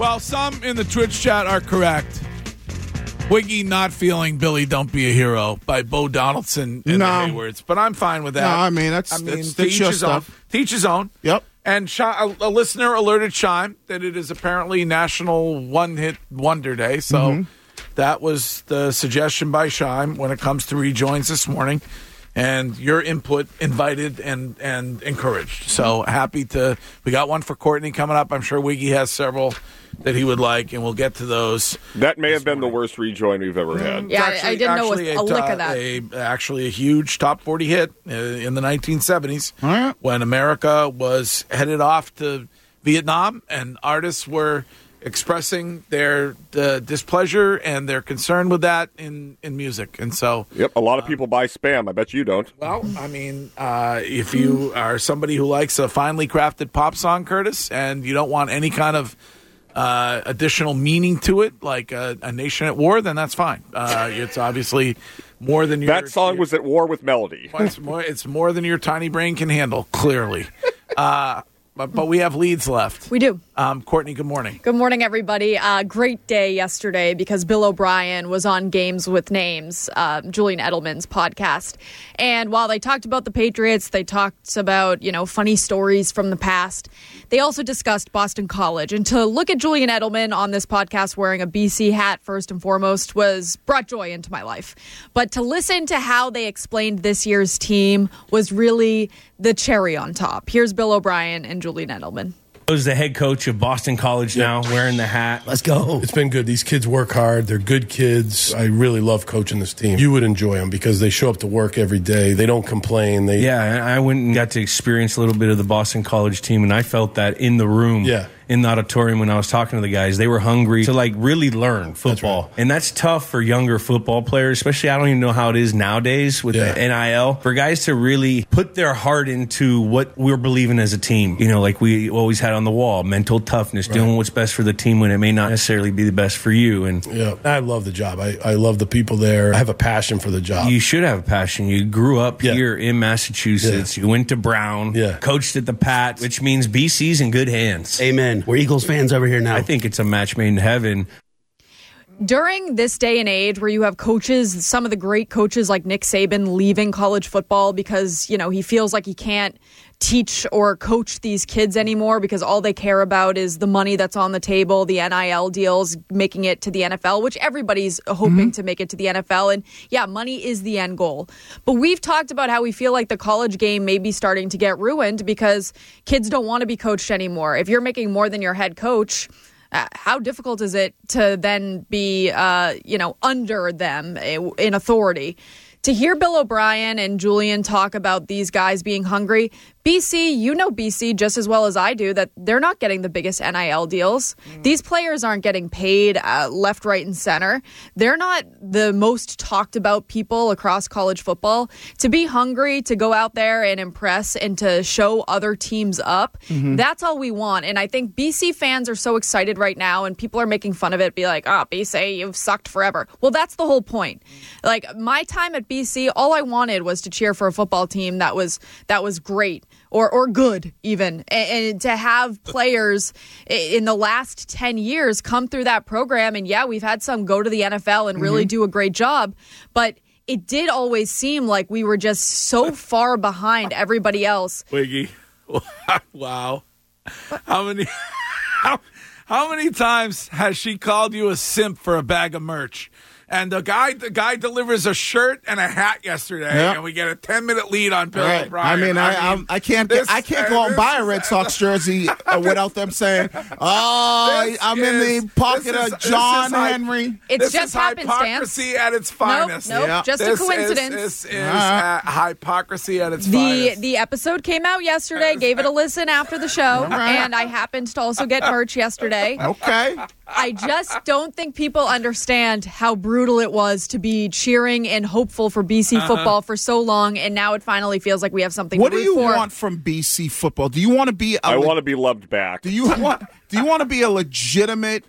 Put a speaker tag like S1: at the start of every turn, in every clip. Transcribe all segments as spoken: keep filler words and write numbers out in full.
S1: Well, some in the Twitch chat are correct. Wiggy not feeling Billy Don't Be a Hero by Bo Donaldson and
S2: no.
S1: the Haywards. But I'm fine with that.
S2: No, I mean, that's,
S1: I mean,
S2: that's,
S1: to
S2: that's
S1: each
S2: your
S1: his
S2: stuff.
S1: own. To each his own.
S2: Yep.
S1: And Sh- a, a listener alerted Shime that it is apparently National One-Hit Wonder Day. So mm-hmm. that was the suggestion by Shime when it comes to rejoins this morning. And your input invited and, and encouraged. So happy to – we got one for Courtney coming up. I'm sure Wiggy has several that he would like, and we'll get to those.
S3: That may have been morning. the worst rejoin we've ever had.
S4: Yeah,
S1: actually,
S4: I didn't know a, a lick of that.
S1: A, actually a huge top forty hit uh, in the nineteen seventies
S2: right.
S1: when America was headed off to Vietnam, and artists were – expressing their uh, displeasure and their concern with that in, in music. And so...
S3: Yep, a lot of people uh, buy Spam. I bet you don't.
S1: Well, I mean, uh, if you are somebody who likes a finely crafted pop song, Curtis, and you don't want any kind of uh, additional meaning to it, like a, a nation at war, then that's fine. Uh, it's obviously more than your...
S3: That song
S1: your,
S3: was at war with melody.
S1: Well, it's, more, it's more than your tiny brain can handle, clearly. Uh But, but we have leads left.
S4: We do.
S1: Um, Courtney, good morning.
S4: Good morning, everybody. Uh, great day yesterday because Bill O'Brien was on Games with Names, uh, Julian Edelman's podcast. And while they talked about the Patriots, they talked about, you know, funny stories from the past. They also discussed Boston College. And to look at Julian Edelman on this podcast wearing a B C hat, first and foremost, was brought joy into my life. But to listen to how they explained this year's team was really the cherry on top. Here's Bill O'Brien and Julian Edelman.
S5: Who's the head coach of Boston College now, wearing the hat. Let's go.
S6: It's been good. These kids work hard. They're good kids. I really love coaching this team. You would enjoy them because they show up to work every day. They don't complain. They
S5: Yeah, I went and got to experience a little bit of the Boston College team, and I felt that in the room.
S6: Yeah.
S5: In the auditorium when I was talking to the guys. They were hungry to like really learn football.
S6: That's right.
S5: And that's tough for younger football players, especially I don't even know how it is nowadays with
S6: yeah.
S5: the N I L. For guys to really put their heart into what we're believing as a team. You know, like we always had on the wall, mental toughness, right. doing what's best for the team when it may not necessarily be the best for you. And
S6: yeah, I love the job. I, I love the people there. I have a passion for the job.
S5: You should have a passion. You grew up yeah. here in Massachusetts. Yeah. You went to Brown,
S6: yeah.
S5: coached at the Pats, which means B C's in good hands.
S7: Amen. We're Eagles fans over here now.
S5: I think it's a match made in heaven.
S4: During this day and age where you have coaches, some of the great coaches like Nick Saban leaving college football because, you know, he feels like he can't teach or coach these kids anymore because all they care about is the money that's on the table, the N I L deals, making it to the N F L, which everybody's hoping mm-hmm. to make it to the N F L. And yeah, money is the end goal. But we've talked about how we feel like the college game may be starting to get ruined because kids don't want to be coached anymore. If you're making more than your head coach, Uh, how difficult is it to then be, uh, you know, under them in authority? To hear Bill O'Brien and Julian talk about these guys being hungry, B C, you know B C just as well as I do, that they're not getting the biggest N I L deals. Mm. These players aren't getting paid uh, left, right, and center. They're not the most talked about people across college football. To be hungry, to go out there and impress and to show other teams up, mm-hmm. that's all we want. And I think B C fans are so excited right now, and people are making fun of it, be like, oh, B C, you've sucked forever. Well, that's the whole point. Mm. Like, my time at B C, all I wanted was to cheer for a football team that was that was great. Or or good, even. And, and to have players in the last ten years come through that program, and yeah, we've had some go to the N F L and really mm-hmm. do a great job, but it did always seem like we were just so far behind everybody else.
S1: Wiggy, wow. How many, how, how many times has she called you a simp for a bag of merch? And the guy, the guy delivers a shirt and a hat yesterday, yep. and we get a ten minute lead on Bill
S2: right.
S1: O'Brien.
S2: I mean, I, I, mean, I can't, this, I can't go out and buy a Red Sox jersey without them saying, "Oh, I'm is, in the pocket is, of John Henry."
S4: It's
S1: this
S4: just
S1: is
S4: happenstance.
S1: Hypocrisy at its finest.
S4: Nope, nope
S1: yeah.
S4: just
S1: this
S4: a coincidence.
S1: Is, this is uh, hypocrisy at its
S4: the,
S1: finest.
S4: The episode came out yesterday. Gave it a listen after the show, right. and I happened to also get merch yesterday.
S2: Okay.
S4: I just don't think people understand how brutal it was to be cheering and hopeful for B C uh-huh. football for so long, and now it finally feels like we have something
S2: what
S4: to root
S2: do you
S4: for.
S2: want from B C football? Do you want to be a
S3: I
S2: le-
S3: want to be loved back.
S2: Do you want do you want to be a legitimate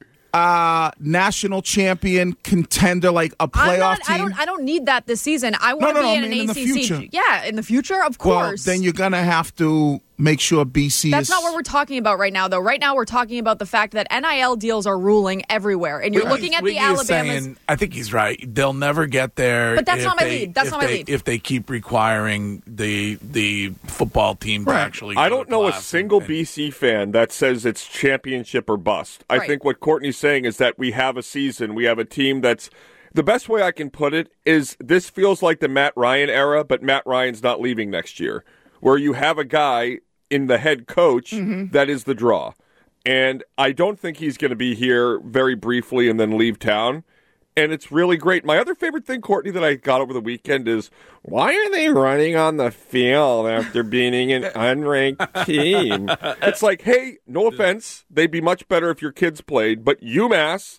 S2: uh, national champion contender, like a playoff
S4: I'm not,
S2: team?
S4: I don't I don't need that this season. I want
S2: no,
S4: to
S2: no,
S4: be
S2: no,
S4: in
S2: I mean
S4: an
S2: in
S4: A C C.
S2: The future.
S4: Yeah, in the future, of course.
S2: Well, then you're going to have to make sure B C
S4: That's
S2: is...
S4: not what we're talking about right now, though. Right now, we're talking about the fact that N I L deals are ruling everywhere, and you're
S1: Right.
S4: looking at
S1: Wiggy
S4: the
S1: is
S4: Alabamas.
S1: saying, I think he's right. They'll never get there.
S4: But that's
S1: if
S4: not my
S1: they-
S4: lead. That's
S1: if
S4: not my
S1: they-
S4: lead.
S1: If they keep requiring the the football team to
S2: Right.
S1: actually,
S3: I
S1: go
S3: don't
S1: to
S3: know a
S1: class
S3: single
S1: and-
S3: B C fan that says it's championship or bust. I
S4: Right.
S3: think what Courtney's saying is that we have a season, we have a team that's the best way I can put it is this feels like the Matt Ryan era, but Matt Ryan's not leaving next year, where you have a guy in the head coach
S2: Mm-hmm.
S3: that is the draw. And I don't think he's going to be here very briefly and then leave town. And it's really great. My other favorite thing, Courtney, that I got over the weekend is, why are they running on the field after beating an unranked team? It's like, hey, no offense, they'd be much better if your kids played, but UMass,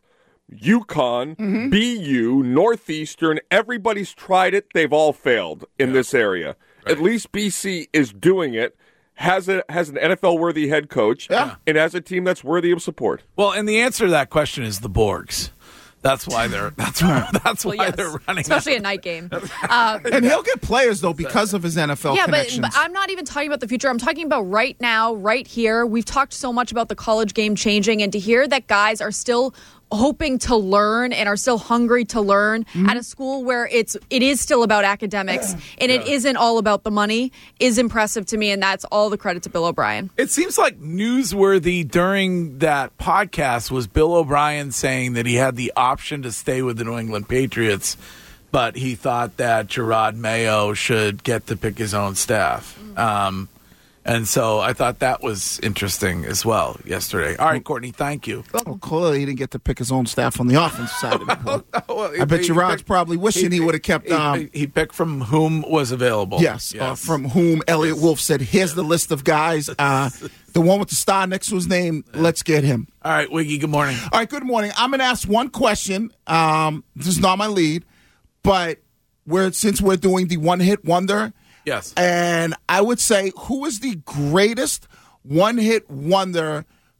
S3: UConn,
S2: Mm-hmm.
S3: B U, Northeastern, everybody's tried it. They've all failed in this area. At least B C is doing it, has a has an N F L-worthy head coach,
S2: Yeah.
S3: and has a team that's worthy of support.
S1: Well, and the answer to that question is the Borgs. That's why they're. That's why. That's
S4: Well,
S1: why
S4: yes,
S1: they're running.
S4: especially a night game. Uh,
S2: And he'll get players, though, because of his N F L
S4: yeah, but,
S2: connections.
S4: but I'm not even talking about the future. I'm talking about right now, right here. We've talked so much about the college game changing, and to hear that guys are still hoping to learn and are still hungry to learn
S2: Mm-hmm.
S4: at a school where it's it is still about academics and it isn't all about the money is impressive to me, and that's all the credit to Bill O'Brien.
S1: It seems like newsworthy during that podcast was Bill O'Brien saying that he had the option to stay with the New England Patriots, but he thought that Gerard Mayo should get to pick his own staff. Um, and so I thought that was interesting as well yesterday. All right, Courtney, thank you.
S2: Well, clearly he didn't get to pick his own staff on the offensive side of the ball.
S1: Well,
S2: I bet
S1: he
S2: Gerard's
S1: picked-
S2: probably wishing he, would have kept...
S1: He,
S2: Um,
S1: he picked from whom was available.
S2: Yes, Uh, from whom Elliot Wolf said, here's the list of guys. Uh, the one with the star next to his name, let's get him.
S1: All right, Wiggy, good morning.
S2: All right, good morning. I'm going to ask one question. Um, this is not my lead, but we're since we're doing the one-hit wonder,
S1: Yes.
S2: and I would say, who is the greatest one-hit wonder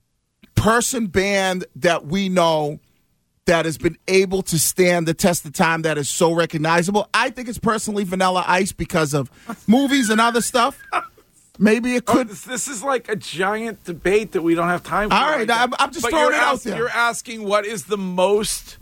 S2: person, band that we know that has been able to stand the test of time that is so recognizable? I think it's personally Vanilla Ice because of movies and other stuff. Maybe it
S1: Oh,
S2: could.
S1: this, this is like a giant debate that we don't have time for.
S2: All right,
S1: now.
S2: I'm- I'm just
S1: But
S2: throwing
S1: you're
S2: it out
S1: ask-
S2: there.
S1: You're asking what is the most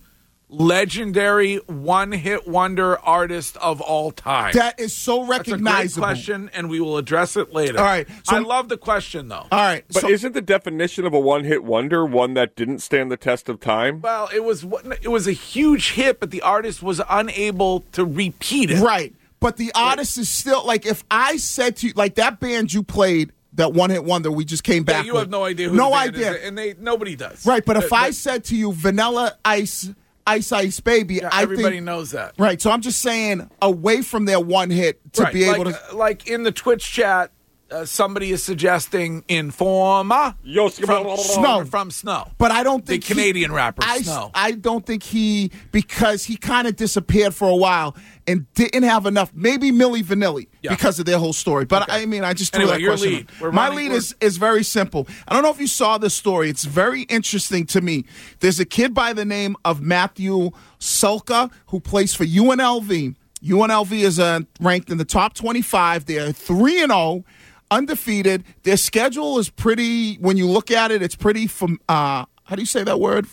S1: legendary one-hit wonder artist of all time?
S2: That is so
S1: That's a great
S2: recognizable.
S1: question, and we will address it later.
S2: All right, so-
S1: I love the question, though.
S2: All right,
S3: But
S2: so
S3: isn't the definition of a one-hit wonder one that didn't stand the test of time?
S1: Well, it was it was a huge hit, but the artist was unable to repeat it.
S2: right. But the artist is still like, if I said to you, like that band you played, that one hit wonder, we just came
S1: Yeah,
S2: back.
S1: you
S2: with,
S1: have no idea who
S2: no
S1: the band
S2: idea,
S1: is, and they nobody does.
S2: right? But if
S1: Uh,
S2: I said to you, Vanilla Ice, Ice Ice Baby,
S1: yeah,
S2: I
S1: everybody
S2: think
S1: knows that.
S2: right. So I'm just saying, away from their one hit to
S1: Right,
S2: be able
S1: like,
S2: to.
S1: uh, like in the Twitch chat, uh, somebody is suggesting Informa
S3: Yo,
S1: from
S2: Snow.
S1: from Snow.
S2: But I don't
S1: The
S2: think he-
S1: Canadian rapper,
S2: I,
S1: Snow.
S2: I don't think he, because he kind of disappeared for a while and didn't have enough. Maybe Milli Vanilli
S1: Yeah.
S2: because of their whole story. But
S1: Okay.
S2: I mean, I just threw
S1: Anyway,
S2: that
S1: your
S2: question.
S1: lead.
S2: out.
S1: We're
S2: My
S1: running-
S2: lead
S1: we're-
S2: is is very simple. I don't know if you saw this story. It's very interesting to me. There's a kid by the name of Matthew Sulka who plays for U N L V. U N L V is uh, ranked in the top twenty-five. They're three and zero. Undefeated. Their schedule is pretty, when you look at it, it's pretty, from, uh, how do you say that word?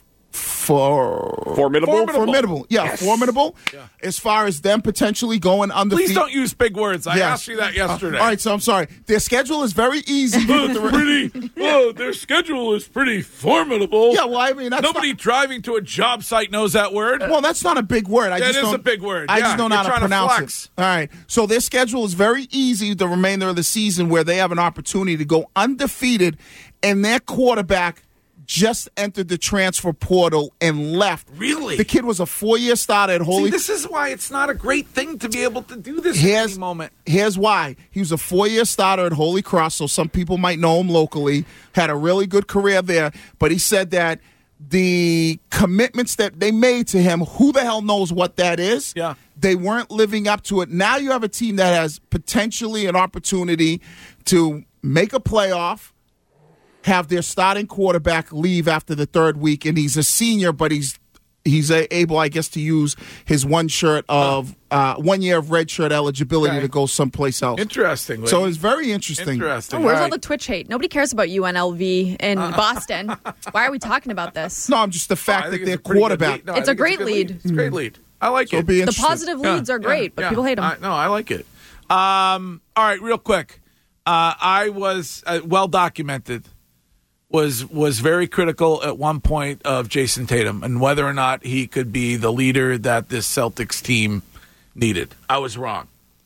S2: For
S3: Formidable?
S2: Formidable. Yeah, formidable. As far as them potentially going undefeated.
S1: Please don't use big words. I
S2: Yes.
S1: asked you that yesterday.
S2: Uh, all right, so I'm sorry. Their schedule is very easy. with the-
S1: pretty. Oh, their schedule is pretty formidable.
S2: yeah, well, I mean, that's
S1: Nobody
S2: not,
S1: driving to a job site knows that word.
S2: well, that's not a big word. I
S1: That
S2: just
S1: is
S2: don't,
S1: a big word.
S2: I
S1: Yeah,
S2: just don't know
S1: you're
S2: how to
S1: trying to
S2: pronounce
S1: flex.
S2: it. All right, so their schedule is very easy the remainder of the season, where they have an opportunity to go undefeated, and their quarterback just entered the transfer portal and left.
S1: Really?
S2: The kid was a four-year starter at Holy.
S1: See, this is why it's not a great thing to be able to do this
S2: Here's,
S1: at any moment.
S2: here's why. He was a four-year starter at Holy Cross, so some people might know him locally. Had a really good career there, but he said that the commitments that they made to him, who the hell knows what that is?
S1: Yeah.
S2: They weren't living up to it. Now you have a team that has potentially an opportunity to make a playoff, have their starting quarterback leave after the third week, and he's a senior, but he's he's a, able, I guess, to use his one shirt of uh, one year of red shirt eligibility
S1: Okay.
S2: to go someplace else.
S1: Interesting.
S2: So
S1: Lee.
S2: it's very interesting.
S1: interesting.
S4: Oh, where's
S1: All
S4: all
S1: right.
S4: the Twitch hate? Nobody cares about U N L V in Boston. Why are we talking about this?
S2: No, I'm just the
S1: I
S2: fact
S1: think
S2: that
S1: it's
S2: their
S1: a pretty good
S2: quarterback.
S1: lead. No, I
S4: It's a
S1: think
S4: great
S1: good
S4: lead.
S1: It's a great lead. I like
S2: So
S1: it.
S2: it'll be
S4: The
S2: interesting.
S4: positive leads are great, but
S1: Yeah.
S4: people hate them.
S1: I, no, I like it. Um, all right, real quick. Uh, I was uh, well documented. Was was very critical at one point of Jason Tatum and whether or not he could be the leader that this Celtics team needed. I was wrong.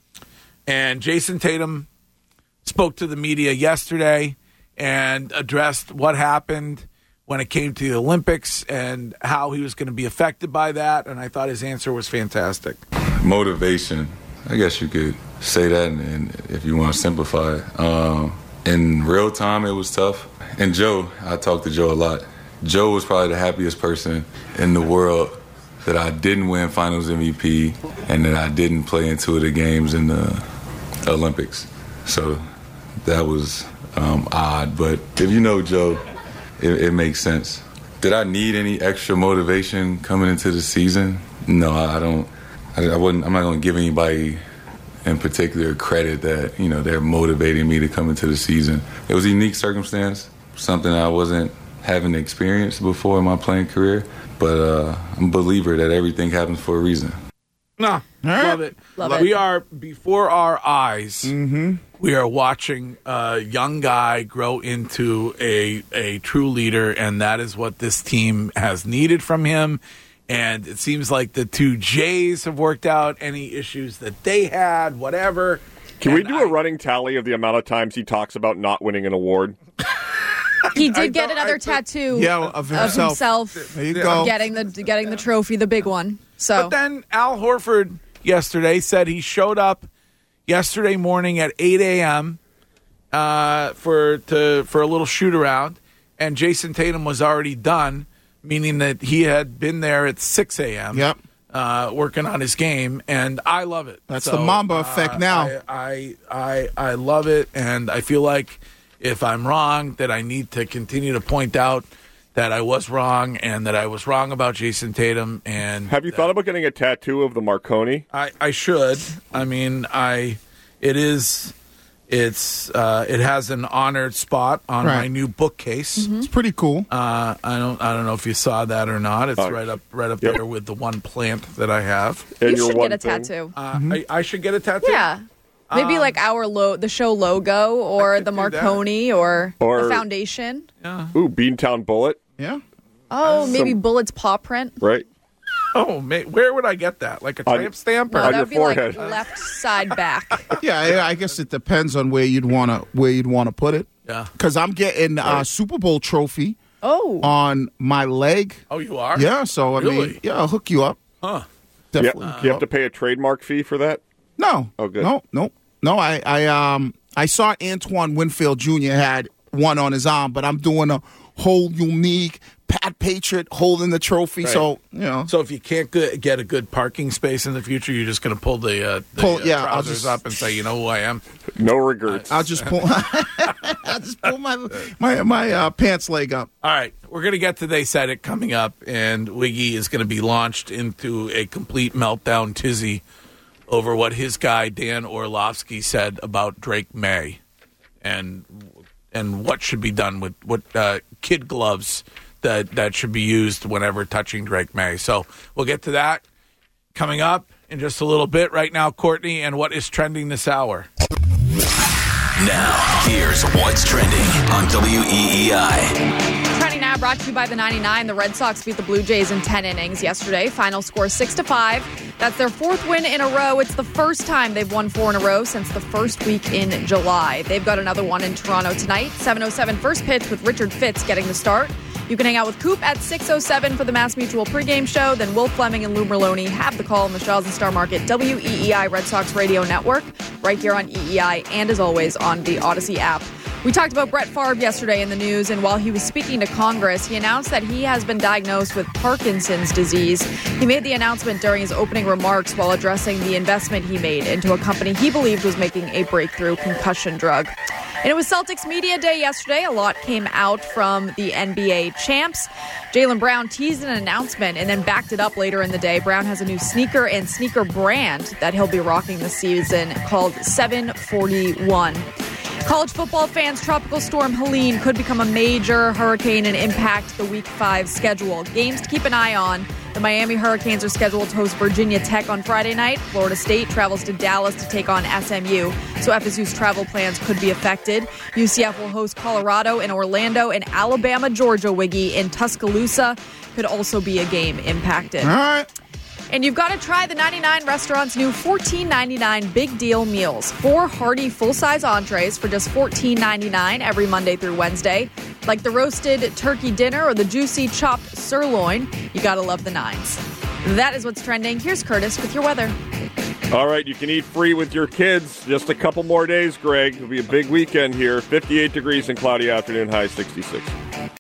S1: And Jason Tatum spoke to the media yesterday and addressed what happened when it came to the Olympics and how he was going to be affected by that. And I thought his answer was fantastic.
S8: Motivation, I guess you could say that, and, and if you want to simplify it. Um, in real time, it was tough. And Joe, I talked to Joe a lot. Joe was probably the happiest person in the world that I didn't win Finals M V P and that I didn't play in two of the games in the Olympics. So that was um, odd. But if you know Joe, it, it makes sense. Did I need any extra motivation coming into the season? No, I don't. I, I wouldn't. I'm not going to give anybody in particular credit that, you know, they're motivating me to come into the season. It was a unique circumstance, something I wasn't having experienced before in my playing career. But uh, I'm a believer that everything happens for a reason.
S1: No, love it.
S4: Love it.
S1: We are before our eyes.
S2: Mm-hmm.
S1: We are watching a young guy grow into a a true leader, and that is what this team has needed from him. And it seems like the two Jays have worked out any issues that they had, whatever.
S3: Can we
S1: And
S3: do
S1: I-
S3: a running tally of the amount of times he talks about not winning an award?
S4: He did
S1: I
S4: get
S1: don't-
S4: another
S1: I-
S4: tattoo
S2: Yeah, of
S4: of
S2: himself.
S4: himself
S2: There you
S1: Yeah.
S2: go.
S4: getting the getting the trophy, the big one. So
S1: But then Al Horford yesterday said he showed up yesterday morning at eight a.m. Uh, for to for a little shoot around, and Jason Tatum was already done, meaning that he had been there at six a.m.
S2: Yep.
S1: Uh, working on his game, and I love it.
S2: That's
S1: So,
S2: the Mamba effect
S1: uh,
S2: now.
S1: I, I I I love it, and I feel like if I'm wrong, that I need to continue to point out that I was wrong and that I was wrong about Jason Tatum. And
S3: Have you thought about getting a tattoo of the Marconi?
S1: I, I should. I mean, I it is it's uh, it has an honored spot on
S2: Right.
S1: my new bookcase.
S2: It's pretty cool.
S1: Uh, I don't I don't know if you saw that or not. It's
S3: Uh,
S1: right up right up
S3: yep.
S1: there with the one plant that I have.
S3: And
S4: you
S3: your
S4: should
S3: one
S4: get a
S3: thing?
S4: tattoo.
S1: Uh, I, I should get a tattoo.
S4: Yeah. Maybe like our lo- the show logo or
S1: could
S4: the
S1: do
S4: Marconi or,
S3: Or-
S4: the foundation.
S3: Ooh, Beantown Bullet,
S2: Yeah.
S4: Oh, maybe
S3: Some-
S4: Bullet's paw print.
S3: right?
S1: Oh, ma- where would I get that? Like a
S3: On-
S1: tramp stamp?
S4: No,
S1: Or?
S3: On
S4: that
S3: your
S4: would be like
S3: forehead.
S4: left side back.
S2: Yeah, I, I guess it depends on where you'd want to where you'd want to put it.
S1: Yeah.
S2: Because I'm getting a Super Bowl trophy
S4: Oh,
S2: on my leg.
S1: Oh, you are?
S2: Yeah, so I mean,
S1: Really?
S2: yeah, I'll hook you up.
S1: Huh.
S3: Yeah.
S2: Definitely.
S3: you have to pay a trademark fee for that?
S2: No.
S3: Oh, good.
S2: No, no, no. I, I, um, I saw Antoine Winfield Junior had one on his arm, but I'm doing a whole unique Pat Patriot holding the trophy.
S1: Right.
S2: So you know,
S1: So if you can't go- get a good parking space in the future, you're just going to pull the, uh, the
S2: Pull-
S1: uh,
S2: yeah, I'll
S1: trousers
S2: just-
S1: up and say, you know who I am?
S3: No regrets.
S2: I'll just pull. I'll just pull my my my uh, pants leg up.
S1: All right, we're going to get to They Said It coming up, and Wiggy is going to be launched into a complete meltdown tizzy over what his guy Dan Orlovsky said about Drake May, and and what should be done with what uh, kid gloves that that should be used whenever touching Drake May. So we'll get to that coming up in just a little bit. Right now, Courtney, and what is trending this hour?
S9: Now, here's what's trending on W E E I.
S4: Trending now brought to you by the ninety-nine. The Red Sox beat the Blue Jays in ten innings yesterday. Final score six to five. That's their fourth win in a row. It's the first time they've won four in a row since the first week in July. They've got another one in Toronto tonight. seven oh seven first pitch with Richard Fitz getting the start. You can hang out with Coop at six oh seven for the Mass Mutual pregame show. Then Will Fleming and Lou Merlone have the call on the Shaw's and Star Market W E E I Red Sox Radio Network right here on E E I and as always on the Odyssey app. We talked about Brett Favre yesterday in the news, and while he was speaking to Congress, he announced that he has been diagnosed with Parkinson's disease. He made the announcement during his opening remarks while addressing the investment he made into a company he believed was making a breakthrough concussion drug. And it was Celtics Media Day yesterday. A lot came out from the N B A champs. Jaylen Brown teased an announcement and then backed it up later in the day. Brown has a new sneaker and sneaker brand that he'll be rocking this season called seven forty-one. College football fans, Tropical Storm Helene could become a major hurricane and impact the Week five schedule. Games to keep an eye on. The Miami Hurricanes are scheduled to host Virginia Tech on Friday night. Florida State travels to Dallas to take on S M U, so F S U's travel plans could be affected. U C F will host Colorado in Orlando, and Alabama, Georgia, Wiggy in Tuscaloosa could also be a game impacted.
S2: All right.
S4: And you've got to try the ninety-nine Restaurant's new fourteen ninety-nine Big Deal Meals. Four hearty full-size entrees for just fourteen ninety-nine every Monday through Wednesday. Like the roasted turkey dinner or the juicy chopped sirloin. You got to love the nines. That is what's trending. Here's Curtis with your weather.
S3: All right, you can eat free with your kids. Just a couple more days, Greg. It'll be a big weekend here. fifty-eight degrees and cloudy afternoon, high sixty-six.